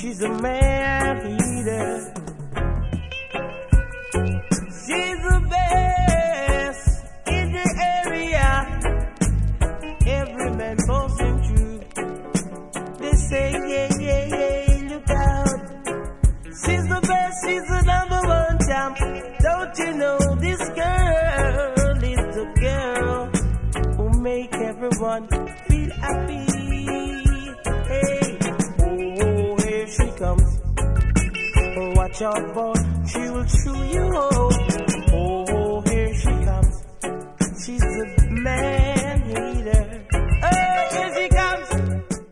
She's a man eater. She's the best in the area. Every man boasting true. They say, yeah, yeah, yeah, look out. She's the best, she's the number one champ. Don't you know this girl is the girl who make everyone feel happy? Hey, oh, here she comes. Watch out, boy, she will chew you up. Oh, here she comes. She's the man.